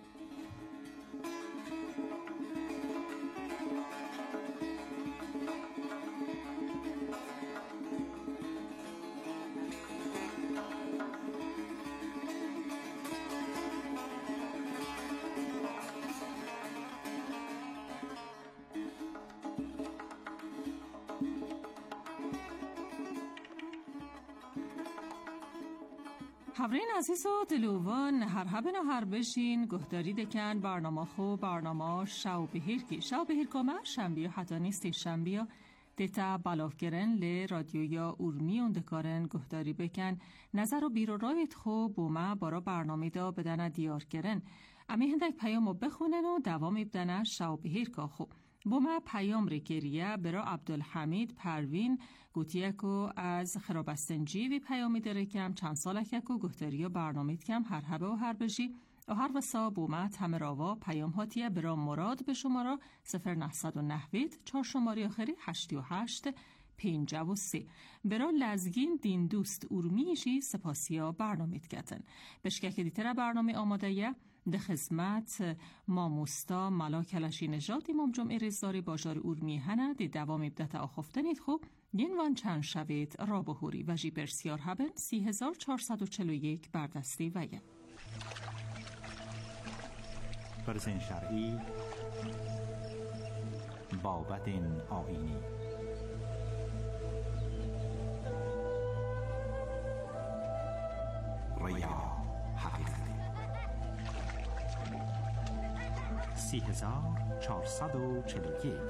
حبرین عزیز و دلوان هر هبن و هر بشین گهداری دکن برنامه خو برنامه شو بهیر کی شو بهیر کمه شنبی و حتی نیستی شنبی و دیتا بالاف گرن لی رادیو یا ارمی اندکارن گهداری بکن نظر و بیرو رایت خو بومه برا برنامه دا بدن دیار گرن امی هندک پیامو بخونن و دوام بدن شو بهیر که خو بومه پیام ریکریه برا عبدالحمید پروین گوتیه که از خرابستنجی وی پیامی داره کم چند ساله که که گهداری و برنامه کم هر هبه و هر بجی و هر وسا بومه تمراوا پیام هاتیه برا مراد به شمارا صفر نهصد و نهوید چار شماری آخری هشتی و هشت پینجا و سی برا لزگین دین دوست ارمیشی سپاسیا برنامه کتن بشکه که دیتر برنامه آماده یه ده خدمت ماموستا ملا کلشی نژاد امام جمعه رزداری باجار ارمی هنه دی دوام ابدت آخفتنید خوب دین وان چند شوید را بهوری و جی برسیار هبن سی هزار چهارصد و چل و یک بردستی ویه برزن شرعی بابت آینی ریا حقیقتی سی هزار چهارصد و چل و یک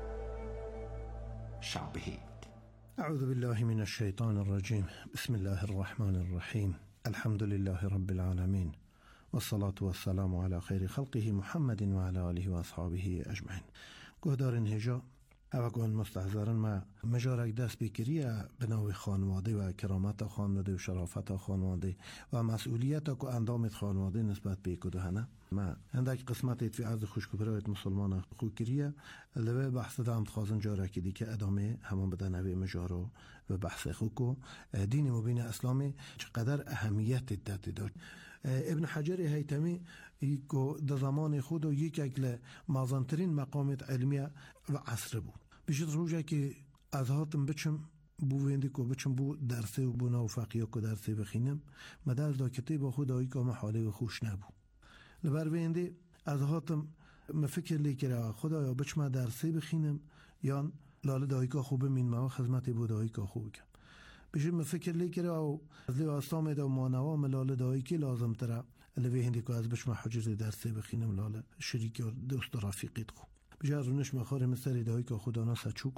شابهید. اعوذ بالله من الشیطان الرجیم. بسم الله الرحمن الرحیم. الحمد لله رب العالمین والصلاة والسلام على خیر خلقه محمد و علی آله و اصحابه اجمعین. گهدارین هجا اوگان مستحضرن ما مجارک دست بکریه به نوع خانواده و کرامت خانواده و شرافت خانواده و مسئولیت که اندامت خانواده نسبت به کدهنه ما هندک قسمت اتفی عرض خوشکبرایت مسلمان خوکریه لوه بحث دامت خازن جارکی دی که ادامه همان بدن نوی مجارو و بحث خوکو دین مبین اسلامی چقدر اهمیت داده داشت. ابن حجر هیتمی که در زمان خود و یک اگل مازنترین مقامت علمیه و عصر بود بشید روژه که از هاتم بچم بو ویندی که بچم بو درسه و بو نو فقیه که درسه بخینم مدر دا کتاب خدایی که محاله و خوش نبو لبر ویندی از هاتم مفکر لیکره خدایا بچم درسه بخینم یا لاله دایی که خوبه من ما خدمت بو دایی که خوب کم بشید مفکر لیکره و از لیو استامه دا مانوا ملاله دایی که لازم تره لوی هندی که از بچم حجر درسه بخینم لاله شریک و دوست رفیقیت خوب بجا رونش مخار مستری دایی که خدا ناسا چوک خو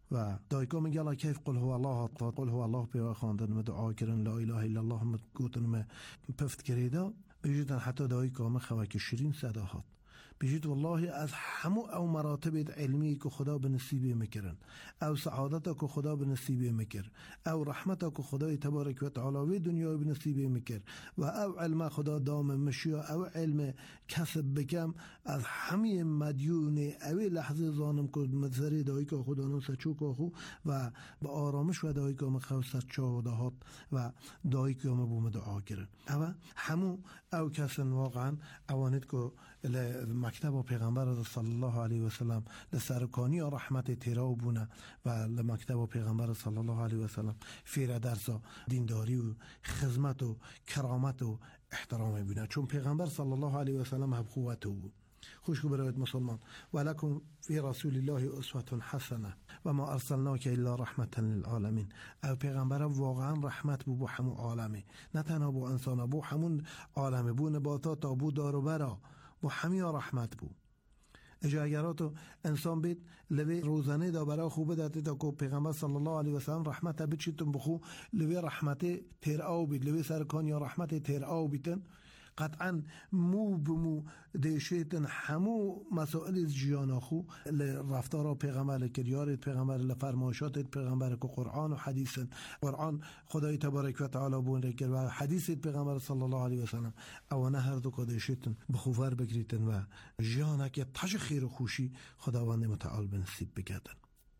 و دایکا میگه لا کیف قل هو الله قل هو الله به خواندن و دعا کردن لا اله الا الله مت گفتن پفت کریدا بیجدن حتی دایکا مخوا که شیرین صداهات بیجید والله از همو او مراتب علمی که خدا به نصیبه میکرن او سعادت که خدا به نصیبه میکر او رحمت که خدای تبارک و تعالی و دنیا به نصیبه میکر و او علم خدا دام مشیا او علم کسب بکم از همه مدیون اوی لحظه زانم که مزری دایی که خدا نو سچو که خو و به آرامش و دایی که مخو سچا و دهات و دایی که مبوم دعا کرن او همو او کسن واقعا اوانید که مکتب و پیغمبر صلی الله علیه و سلم لسرکانی و رحمت تیراو بونه و لمکتب و پیغمبر صلی الله علیه و سلم فیر درسا دینداری و خدمت و کرامت و احترام بونه چون پیغمبر صلی الله علیه و سلم هم قوت بود. خوش برایت مسلمان ولکم فی رسول الله اسوة حسنه و ما ارسلناک الا رحمتا للعالمین. او پیغمبر واقعا رحمت بو بو همون عالمه نه تنها بو انسان بو همون عالمه بو نباتات بو دارو برا و همین رحمت بود. اجا اگراتو انسان بید لوی روزانه دا برای خوبه داده تا که پیغمبر صلی الله علیه و سلم رحمت بید چیتون بخو لوی رحمت تیر آو بید لوی سرکان یا رحمت تیر آو بیدن قطعا مو بمو دیشیتن همو مسائل جیانا خو رفتار پیغمبر کریارت پیغمبر لفرمایشات پیغمبر که قرآن و حدیث قرآن خدای تبارک و تعالی بون رکر و حدیث پیغمبر صلی الله علیه و سلم اوانه هر دو که دیشیتن بخوفر بگریتن و جیانا که تش خیر و خوشی خداوند متعال بنصیب بگردن.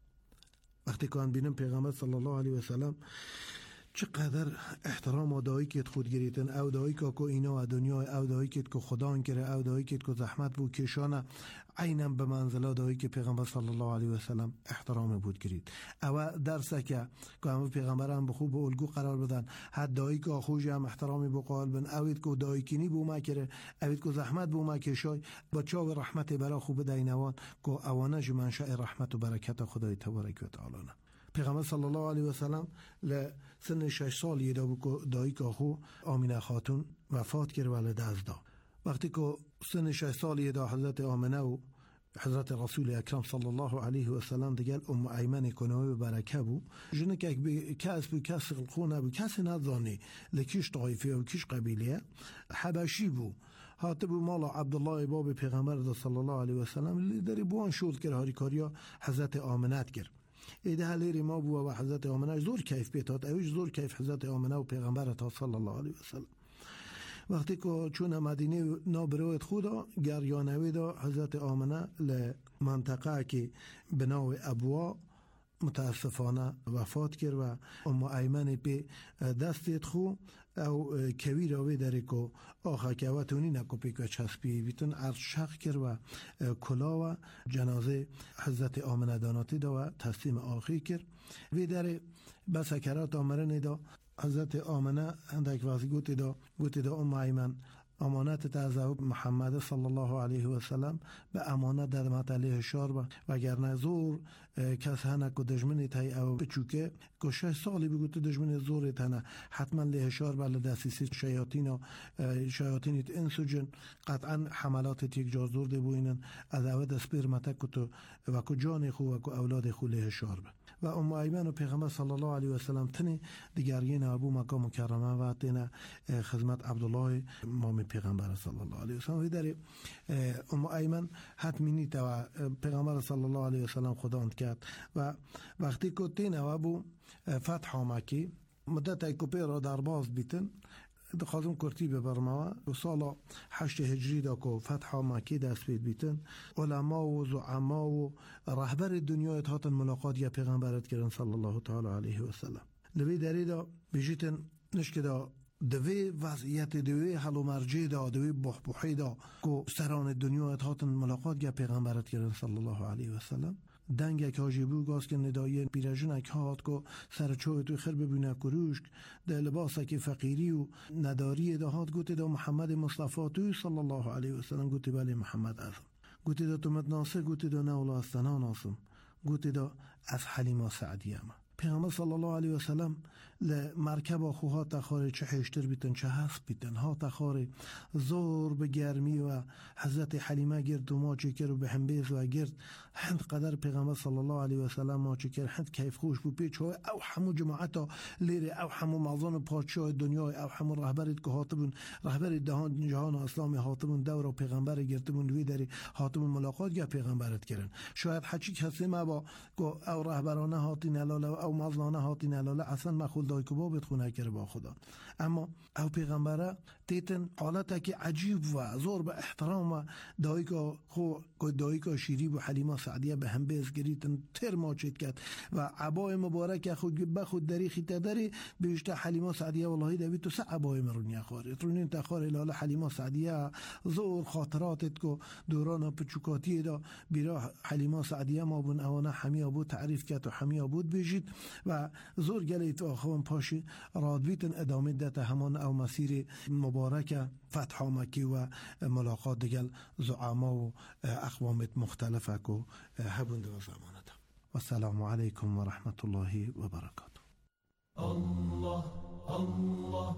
وقتی که بینم پیغمبر صلی الله علیه و سلم چقدر احترام و دایی که خود گریتن او دایی که که اینا و دنیا او دایی که که خدا انکره او دایی که که زحمت بود کشانه عیناً به منزله دایی که پیغمبر صلی الله علیه و سلم احترام بود گرید او درسه که که همه پیغمبر هم بخوب به الگو قرار بدن حد دایی که خوشی هم احترامی بقال بن اوید که دایی کنی بو ما کره اوید که زحمت بو ما کشای بچه و رحمت برا خوب دینوان که اوانه منشأ رحمت و برکت خدای تبارک و تعالی نه. پیغمبر صلی الله علیه و سلم لسن شش سال یه دایی که خو آمینه خاتون وفات کرد و لدست دا. وقتی که سن شش سال یه دا حضرت آمینه و حضرت رسول اکرم صلی الله علیه و سلم دیگر ام ایمن کنوی برکه بو جنه که کس بو کس خونه بو کس ندانی لکیش طایفه و کیش قبیله حبشی بو هات بو مالا عبدالله باب پیغمبر صلی الله علیه و سلم لی داری بوان شد کرد هاری کاریا حضرت آمنت کرد ایده هلیری ما بو و حضرت آمنه زور کیف بیتات اویش زور کیف حضرت آمنه و پیغمبر تا صلی الله علیه و سلم. وقتی که چون مدینه نابرویت خدا گریانوی دا حضرت آمنه لمنطقه که بناو ابوا متاسفانه وفات کرد و ام ایمن به دستت خو او کوی راوی داره که آخه که وطونی نکو پیکو چسبی بیتون عرض شق کرد و کلا و جنازه حضرت آمنه داناتی دا و تسلیم آخی کرد وی داره بسکرات آمرنی دا حضرت آمنه اندک وقتی گوتی دا گوتی دا ام ایمن امانت تعذب محمد صلی الله علیه و سلم به امانت در مطلع شار با وگرنه زور کس هنک و دجمنی تای او بچوکه که شش سالی بگوت دجمن زور تنه حتما له شار بله دستیسی شیاطین و شیاطینیت انسو جن قطعا حملات یک جا زور ده بوینن از او دست برمتک کتو و که جان خو و که اولاد خو له شار با و ام ایمن و پیغمبر صلی الله علیه و سلم تنی دیگرین ابو مکه مکرمه و تنه خدمت عبدالله مام پیغمبر صلی الله علیه و سلم و در ام ایمن حتمینی تا پیغمبر صلی الله علیه و سلم خدا اند کرد و وقتی که تنه ابو فتح مکی مدت ای کوپی را در باز بیتن خازم کرتی ببرما و سال هشت هجری دا که فتح مکی دست بید بیتن علما و زعما و رهبر دنیا اتحاد ملاقات یا پیغمبرت کردن صلی الله تعالی علیه و سلم دوی داری دا بیجیتن نشک دا دوی وضعیت دوی حل و مرجع دا دوی بحبوحی دا که سران دنیا اتحاد ملاقات یا پیغمبرت کردن صلی الله علیه و سلم دنگ اک هاجیبو گاز که ندایه بیرجن اک هات که سرچوه توی خیر ببینه کروشک ده لباس اک فقیری و نداری ده هات گوتی ده محمد مصطفی توی صلی الله علیه و سلم گوتی بله محمد ازم گوتی ده تومت ناصر گوتی ده نولا استنا ناسم گوتی ده از حلیما سعدی اما پیامبر صلی الله علیه و سلم مرکب آخوها تخاره چه هشتر بیتن چه هفت بیتن ها تخاره زور به گرمی و حضرت حلیمه گرد و ما چکر و به همبیز و گرد هند قدر پیغمبر صلی الله علیه و سلم ما چکر هند کیف خوش بو پیچ های او همو جماعتا لیره او همو مغزان پادشاه دنیا او همو رهبرید که حاطبون رهبر دهان جهان اسلامی حاطبون دور و پیغمبر گرتبون وی داری حاطبون ملاقات گه پیغمبرت کردن شاید حچی کسی ما با او رهبرانه هاتی نلاله او مغزانه هاتی نلاله اصلا مخول دای که بابت خونه کرده با خدا اما او پیغمبره دیتن حالتا که عجیب و زور به احترام و دایی که خو دایی که شیری و حلیمه سعدیه به هم بیز گریتن تر ماچید کرد و عبای مبارک خود بخود داری خیطه داری بیشتر حلیمه سعدیه والله دوید تو سه عبای مرونی خاری ترونین تخار الاله حلیمه سعدیه زور خاطراتت که دوران پچوکاتی دا بیرا حلیمه سعدیه ما بون اوانه حمی آبود تعریف کرد و حمی آبود بیشید و زور گلیت آخوان پاشی رادبیتن ادامه دت همان او مسیر مبارک فتح مکی و ملاقات دیگل زعما و اقوامت مختلفه که هبونده و زمانت و السلام علیکم و رحمت الله و برکاته. الله الله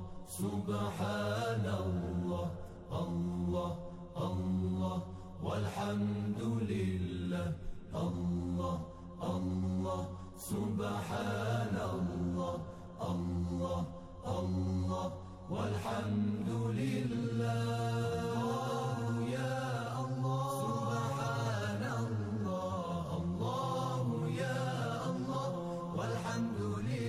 سبحان الله الله الله والحمد لله الله الله سبحان الله الله الله والحمد لله يا الله سبحان الله الله يا الله والحمد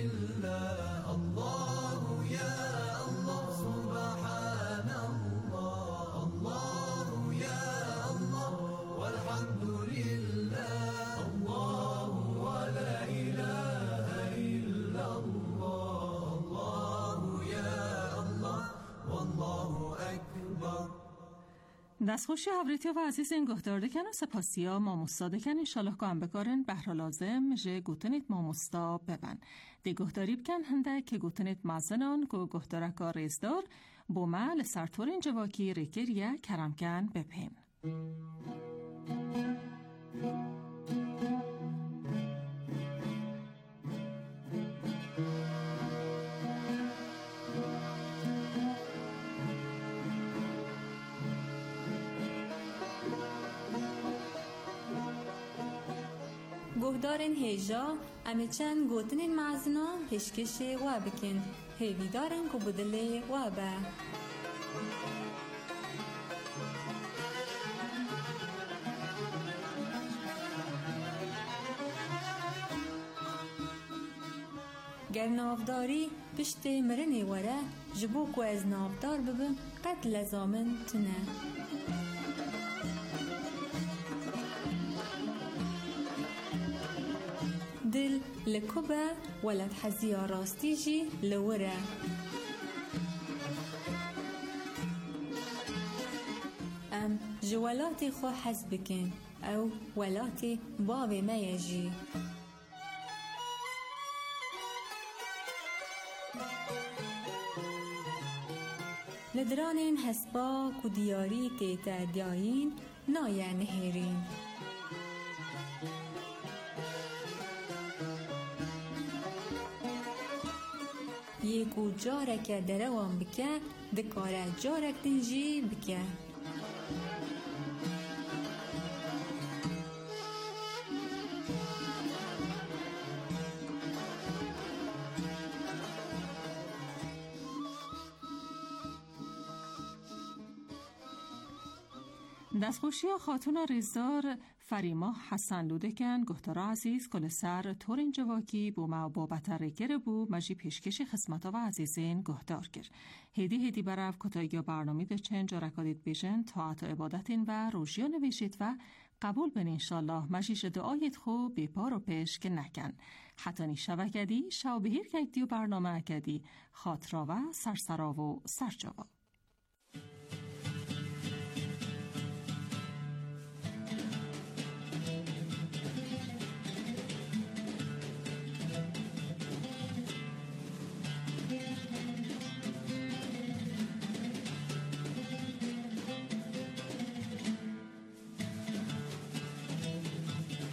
لله الله يا الله سبحان الله الله يا الله والحمد لله الله ولا إله إلا الله الله يا الله والله أكبر. دستخوشی حضرتی و عزیز این گهدارده کن و سپاسیا ماموستا کن انشالله که هم بکارن بهر لازم جه گوتنیت ماموستا ببن دی گهداری بکن هنده که گوتنیت مازنان که گهدارکا ریزدار بومه لسرطور این جواکی ریکریه کرم کن بپین. گهدارن هیجا امی چند گوتن مازنا پیشکش و بکن هیوی دارن که بدله و با گر نافداری پشت مرنی وره جبو که از نافدار ببن قد لزامن تنه دل لکوبه ولد حزیا راستی جی لوره ام جوالاتی خو حز بکن او ولاتی باب میجی لدرانین حسبا کو دیاری تیتا دیاین نایا نهرین یکو جارک دروان بکه دکاره جارک دنجی بکه دستخوشی خاتون ریزدار فریما حسن لودکن گهتارا عزیز کل سر تورین جواکی بو ما بابت ریگر بو مجی پیشکش خسمتا و عزیزین گهتار گر هیدی هیدی برف کتایی برنامی ده چند جارکادید بیشن طاعت و عبادتین و روژیا نویشید و قبول بین انشالله مجیش دعایت خوب بیپار و پیش که نکن حتی نیشوه کدی شو بهیر که دیو برنامه کدی خاطرا و سرسرا و سرجاوا